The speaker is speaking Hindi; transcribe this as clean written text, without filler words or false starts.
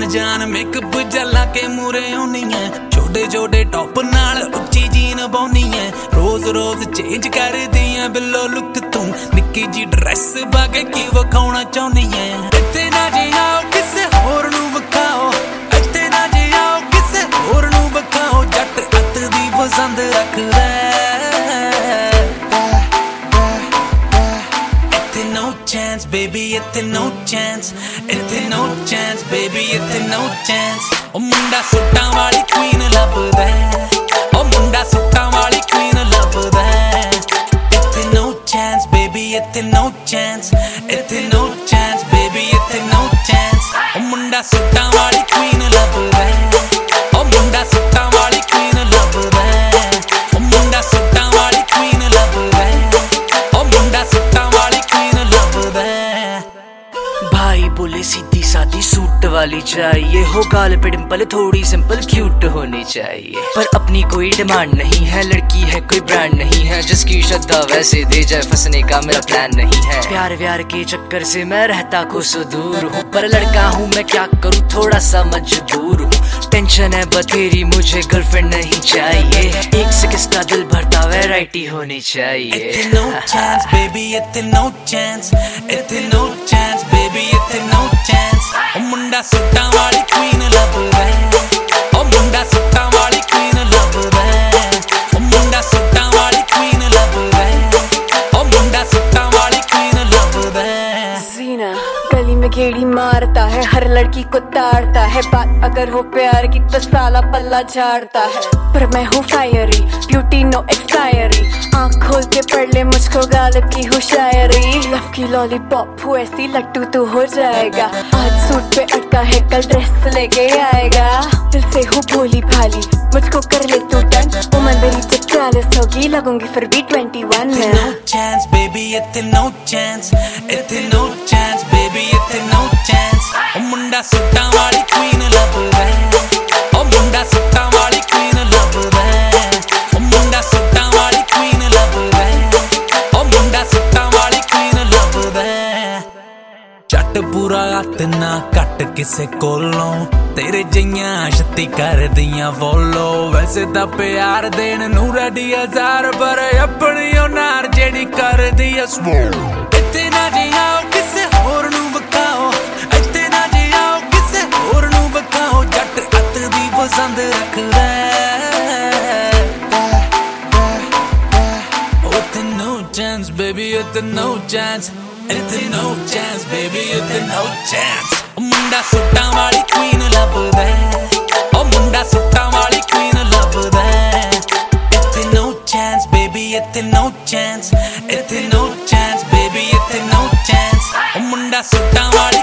जान मेकअप जला के मूरे होनी है, छोटे छोटे टॉप नाल उच्ची जीन पाउनी है, रोज रोज चेंज कर दियां बिल्लो लुक तू, निक्की जी ड्रेस पाके की विखाउणा चाहुंदी है। इत्थे ना जे आओ किसे होर नूं विखाओ, इत्थे ना जे आओ किसे होर नूं विखाओ, जट अत दी पसंद रखदा chance, baby, it's no chance. It's no chance, baby, it's no chance. Oh, munda sutta wali queen labda hai. Oh, munda sutta wali queen labda hai. It's no chance, baby, it's no chance. It's no chance, baby, it's no chance. Oh, munda sutta wali queen labda hai. Oh, munda sutta wali queen labda hai. Oh, munda sutta wali queen labda hai. Oh, munda sutta wali भाई बोले सीधी सादी सूट वाली चाहिए, हो गाल पे डिंपल थोड़ी सिंपल क्यूट होनी चाहिए, पर अपनी कोई डिमांड नहीं है, लड़की है कोई ब्रांड नहीं है, जिसकी श्रद्धा वैसे दे जाए फंसने का मेरा प्लान नहीं है। प्यार व्यार के चक्कर से मैं रहता कुछ दूर हूँ, पर लड़का हूँ मैं क्या करूँ थोड़ा सा मजबूर हूँ, टेंशन है बतेरी मुझे गर्लफ्रेंड नहीं चाहिए, एक से किसका दिल भरता वैरायटी होनी चाहिए। No chance, baby, it's no chance. It's no chance, baby, it's no chance. Oh, मुंडा सुट्टां वाली queen लभदा है। Oh, मुंडा सुट्टां वाली queen लभदा है। Oh, मुंडा सुट्टां वाली queen लभदा है। Oh, मुंडा सुट्टां वाली queen लभदा है। जीना गली में गेड़ी मारता है, हर लड़की को ताड़ता है, बात अगर हो प्यार की तो साला पल्ला झाड़ता है, पर मैं हूँ फायरी, ब्यूटी नो एक्सपायरी, आँख खोल के पढ़ ले मुझको गालिब की हूँ शायरी, लव की लॉलीपॉप हूँ ऐसी लट्टू तू हो जाएगा, आज सूट पे अटका है कल ड्रेस लेके आएगा, दिल से हूँ भोली भाली मुझको कर ले तू डन, उम्र मेरी जब 40 होगी लगूंगी फिर भी 21 है। No chance, baby, it's no chance. It's no chance, baby, it's no chance. Oh, मुंडा सुट्टां वाली queen लभदा है। Oh, मुंडा सुट्टां वाली queen लभदा है। Oh, मुंडा सुट्टां वाली queen लभदा है। Oh, मुंडा सुट्टां वाली queen लभदा है। जट पूरा हत्थ ना कट किसे कोलों, तेरे जियां छत्ती कर दियां फॉलो, वैसे तां प्यार देन नूं रेडी 1000 पर अपनी ओ नार जेड़ी कर दी स्वोल। इत्थे ना जे आओ किसे होर नूं विखाओ, इत्थे ना जे आओ किसे होर नूं विखाओ, जट अत दी पसंद रखदा It's no chance, baby, it's no chance. It's no chance, baby, it's no chance. मुंडा सुट्टां वाली queen लभदा है। ओ मुंडा सुट्टां वाली queen लभदा है। It's no chance, baby, it's no chance. It's no chance, baby, it's no chance. ओ मुंडा सुट्टां वाली